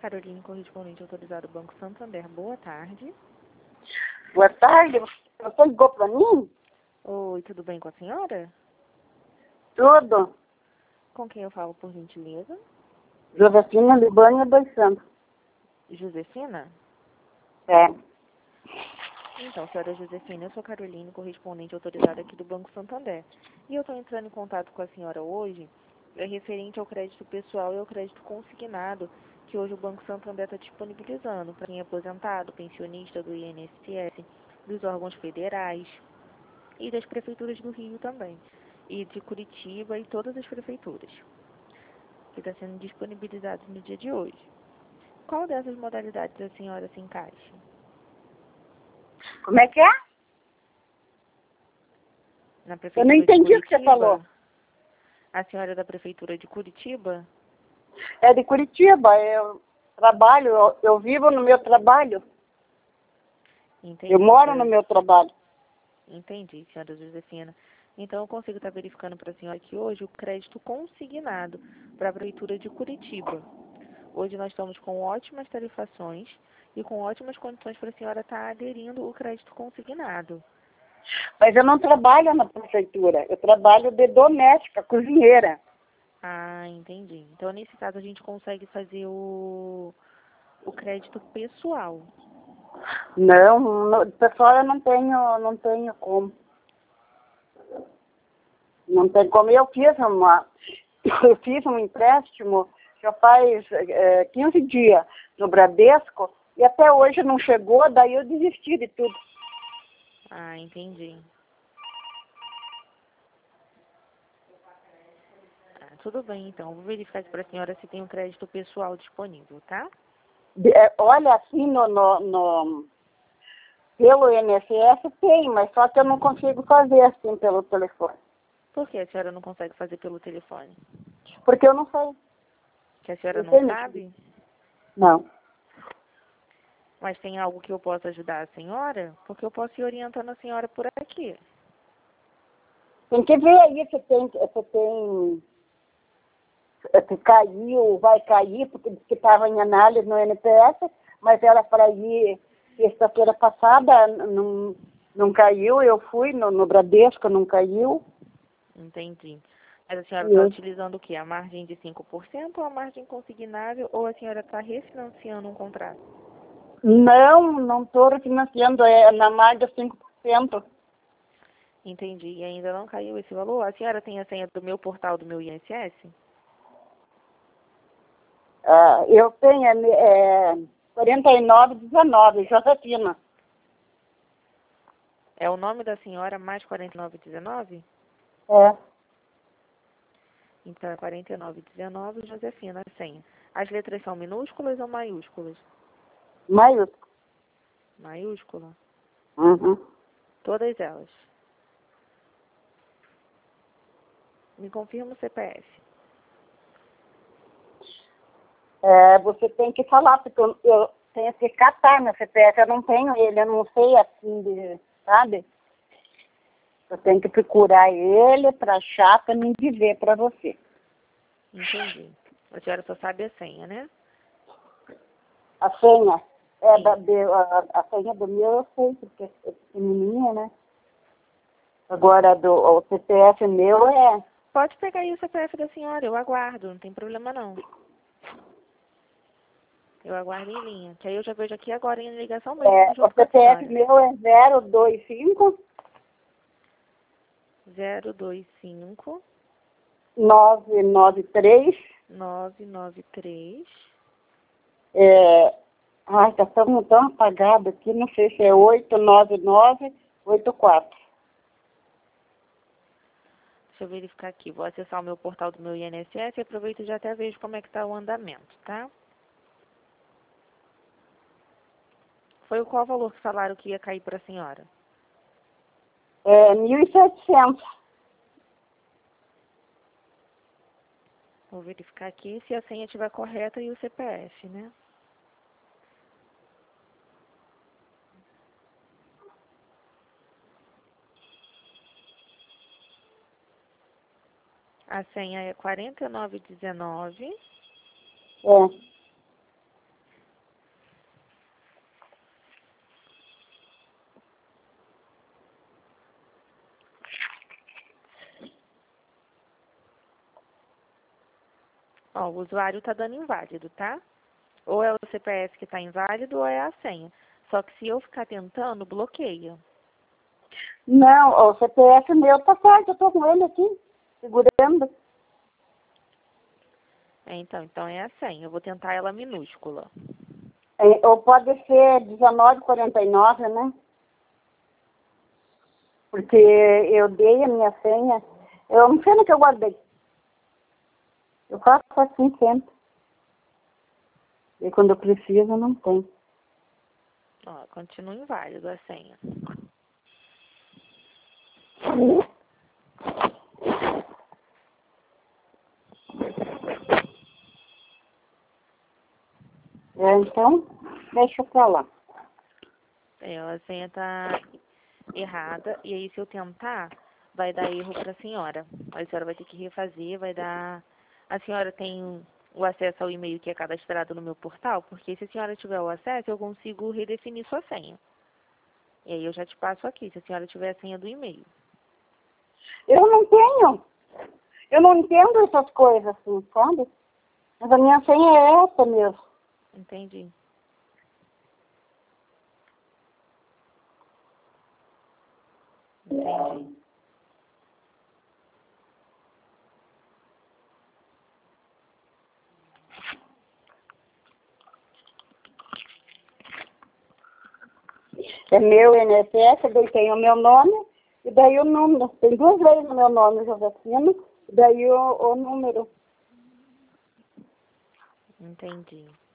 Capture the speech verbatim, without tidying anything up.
Caroline, correspondente autorizado Banco Santander. Boa tarde. Boa tarde. Você ligou para mim? Oi, tudo bem com a senhora? Tudo. Com quem eu falo, por gentileza? Josefina Libânia dos Santos. Josefina? É. Então, senhora Josefina, eu sou Caroline, correspondente autorizada aqui do Banco Santander. E eu estou entrando em contato com a senhora hoje, é referente ao crédito pessoal e ao crédito consignado, que hoje o Banco Santander está disponibilizando para quem é aposentado, pensionista do I N S S, dos órgãos federais e das prefeituras do Rio também, e de Curitiba e todas as prefeituras, que está sendo disponibilizado no dia de hoje. Qual dessas modalidades a senhora se encaixa? Como é que é? Na Eu prefeitura não entendi de o que você Curitiba? falou. A senhora é da prefeitura de Curitiba? É de Curitiba. Eu trabalho, eu, eu vivo no meu trabalho. Entendi, Eu moro senhora. no meu trabalho. Entendi, senhora Josefina. Então, eu consigo estar verificando para a senhora aqui hoje o crédito consignado para a prefeitura de Curitiba. Hoje nós estamos com ótimas tarifações e com ótimas condições para a senhora estar aderindo o crédito consignado. Mas eu não trabalho na prefeitura. Eu trabalho de doméstica, cozinheira. Ah, entendi. Então, nesse caso, a gente consegue fazer o, o crédito pessoal. Não, no, pessoal, eu não tenho, não tenho como. Não tem como. Eu fiz uma, eu fiz um empréstimo já faz é, quinze dias no Bradesco e até hoje não chegou, daí eu desisti de tudo. Ah, entendi. Ah, tudo bem, então. Vou verificar para a senhora se tem um crédito pessoal disponível, tá? De, é, olha, assim, no, no, no, pelo I N S S tem, mas só que eu não consigo fazer assim pelo telefone. Por que a senhora não consegue fazer pelo telefone? Porque eu não sei. Que a senhora Eu não sei sabe? Não. Mas tem algo que eu possa ajudar a senhora? Porque eu posso ir orientando a senhora por aqui. Tem que ver aí se tem, se tem, se caiu, vai cair, porque estava em análise no N P S, mas era para ir sexta-feira passada, não, não caiu, eu fui no, no Bradesco, não caiu. Entendi. Mas a senhora está E, utilizando o quê? A margem de cinco por cento ou a margem consignável? Ou a senhora está refinanciando um contrato? não, não estou refinanciando, é na margem de cinco por cento. Entendi. E ainda não caiu esse valor? A senhora tem a senha do meu portal do meu I N S S? Ah, eu tenho é, quarenta e nove dezenove, Josefina. É o nome da senhora mais quarenta e nove dezenove? É, Então é quarenta e nove dezenove, Josefina, a senha. As letras são minúsculas ou maiúsculas? maiúsculo. Maiúscula? Uhum. Todas elas. Me confirma o C P F. É, você tem que falar, porque eu, eu tenho que catar meu C P F, eu não tenho ele, eu não sei assim, de, sabe? Eu tenho que procurar ele para achar, para me dizer para você. Entendi. A senhora só sabe a senha, né? A senha, é Sim. da, de, a, a senha do meu eu sei, porque é pequenininha, né? Agora, do, o C P F meu é... Pode pegar aí o C P F da senhora, eu aguardo, não tem problema não. Eu aguardo em linha, que aí eu já vejo aqui agora em ligação mesmo, É, o junto com a C P F senhora. meu é zero dois cinco zero dois cinco nove nove três. nove nove três. É, ai, tá tão, tão apagado aqui, não sei se é oito nove nove oito quatro. Deixa eu verificar aqui, vou acessar o meu portal do meu I N S S e aproveito e já até vejo como é que está o andamento, tá? Foi o qual valor que falaram que ia cair para a senhora? É mil e setecentos. Vou verificar aqui se a senha estiver correta e o C P F, né? A senha é quarenta e nove dezenove. É. Ó, o usuário tá dando inválido, tá? Ou é o C P F que tá inválido ou é a senha. Só que se eu ficar tentando, bloqueia. Não, o C P F meu tá certo, eu tô com ele aqui, segurando. É, então, então é a senha. Eu vou tentar ela minúscula. É, ou pode ser dezenove quarenta e nove, né? Porque eu dei a minha senha. Eu não sei onde que eu guardei. Eu faço assim sempre. E quando eu preciso, não tem. Ó, continua inválido a senha. É, então, deixa pra lá. É, a senha tá errada. E aí, se eu tentar, vai dar erro pra senhora. A senhora vai ter que refazer, vai dar... A senhora tem o acesso ao e-mail que é cadastrado no meu portal? Porque se a senhora tiver o acesso, eu consigo redefinir sua senha. E aí eu já te passo aqui, se a senhora tiver a senha do e-mail. Eu não tenho. Eu não entendo essas coisas assim, sabe? Mas a minha senha é essa mesmo. Entendi. Entendi. É meu I N S S, daí tem o meu nome, e daí o número. Tem duas vezes o meu nome, Josefina, e daí o, o número. Entendi.